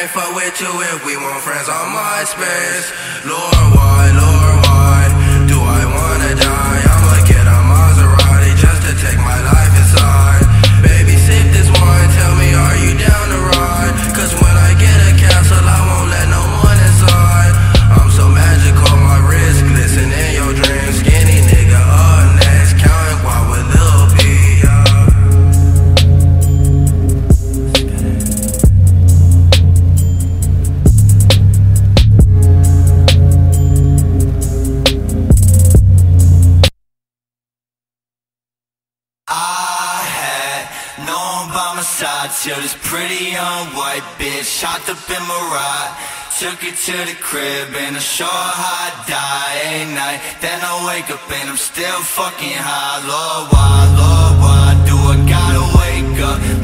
can't fuck with you if we want friends on MySpace. Lord, why do I wanna die? I'ma get a Maserati just to take my life inside. Baby, sip this wine, tell me, are you down to ride? Cause when I get a castle, I won't let no one inside. I'm so magical, my wrist glisten in your dreams. Skinny nigga up next, counting guap with Lil B. Till this pretty young white bitch hopped up in my ride. Took it to the crib in a short hot die night. Then I wake up and I'm still fucking high. Lord, why do I gotta wake up?